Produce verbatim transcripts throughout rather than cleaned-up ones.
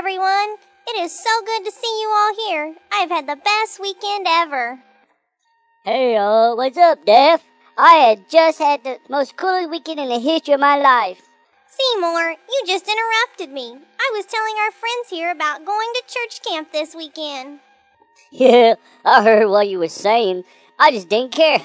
everyone. It is so good to see you all here. I've had the best weekend ever. Hey, uh, what's up, Daph? I had just had the most coolest weekend in the history of my life. Seymour, you just interrupted me. I was telling our friends here about going to church camp this weekend. Yeah, I heard what you were saying. I just didn't care.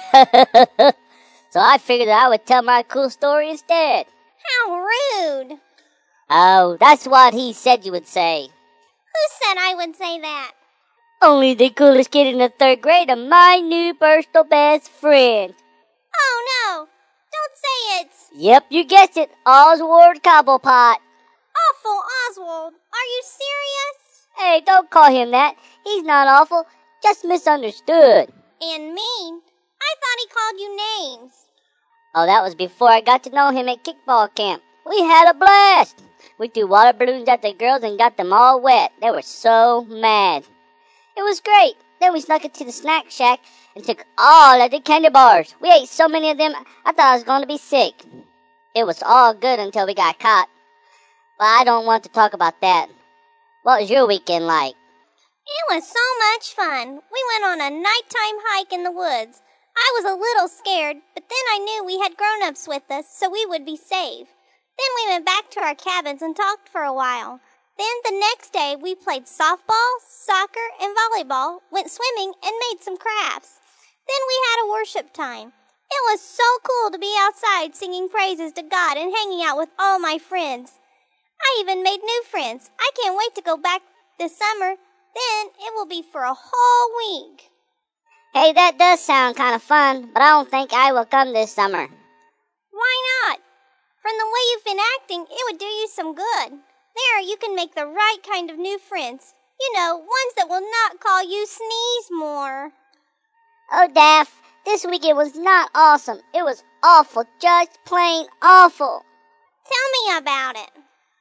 So I figured that I would tell my cool story instead. How rude. Oh, that's what he said you would say. Who said I would say that? Only the coolest kid in the third grade and my new personal best friend. Oh, no. Don't say it. Yep, you guessed it. Oswald Cobblepot. Awful Oswald. Are you serious? Hey, don't call him that. He's not awful, just misunderstood. And mean. I thought he called you names. Oh, that was before I got to know him at kickball camp. We had a blast. We threw water balloons at the girls and got them all wet. They were so mad. It was great. Then we snuck into the snack shack and took all of the candy bars. We ate so many of them, I thought I was going to be sick. It was all good until we got caught. But I don't want to talk about that. What was your weekend like? It was so much fun. We went on a nighttime hike in the woods. I was a little scared, but then I knew we had grown-ups with us, so we would be safe. Then we went back to our cabins and talked for a while. Then the next day we played softball, soccer, and volleyball, went swimming, and made some crafts. Then we had a worship time. It was so cool to be outside singing praises to God and hanging out with all my friends. I even made new friends. I can't wait to go back this summer. Then it will be for a whole week. Hey, that does sound kind of fun, but I don't think I will come this summer. Why not? From the way you've been acting, it would do you some good. There, you can make the right kind of new friends. You know, ones that will not call you Sneeze more. Oh, Daph, this weekend was not awesome. It was awful, just plain awful. Tell me about it.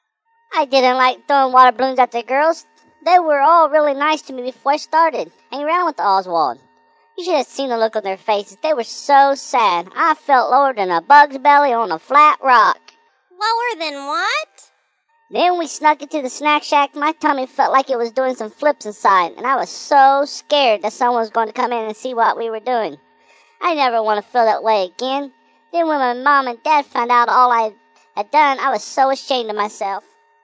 I didn't like throwing water balloons at the girls. They were all really nice to me before I started hanging around with Oswald. You should have seen the look on their faces. They were so sad. I felt lower than a bug's belly on a flat rock. Lower than what? Then we snuck into the snack shack. My tummy felt like it was doing some flips inside, and I was so scared that someone was going to come in and see what we were doing. I never want to feel that way again. Then when my mom and dad found out all I had done, I was so ashamed of myself.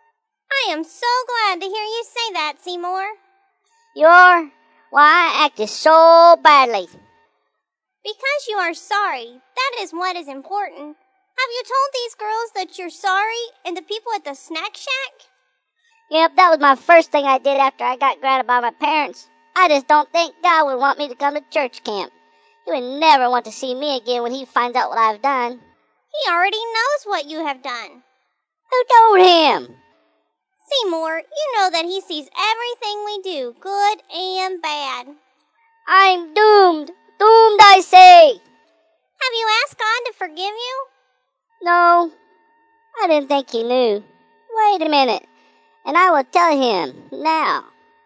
I am so glad to hear you say that, Seymour. You are? Why, I acted so badly. Because you are sorry. That is what is important. Have you told these girls that you're sorry and the people at the snack shack? Yep, that was my first thing I did after I got grounded by my parents. I just don't think God would want me to come to church camp. He would never want to see me again when he finds out what I've done. He already knows what you have done. Who told him? Seymour, you know that he sees everything we do, good and bad. I'm doomed. Doomed, I say. Have you asked God to forgive you? No, I didn't think he knew. Wait a minute, and I will tell him now.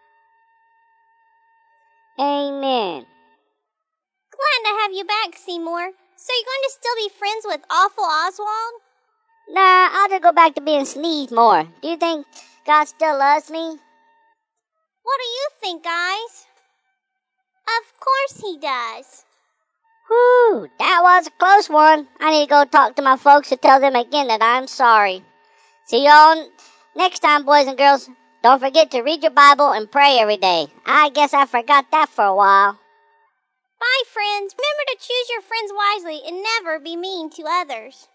Amen. Glad to have you back, Seymour. So you're going to still be friends with Awful Oswald? Nah, I'll just go back to being Sneeze more. Do you think God still loves me? What do you think, guys? Of course he does. Whew, that was a close one. I need to go talk to my folks to tell them again that I'm sorry. See y'all next time, boys and girls. Don't forget to read your Bible and pray every day. I guess I forgot that for a while. Bye, friends. Remember to choose your friends wisely and never be mean to others.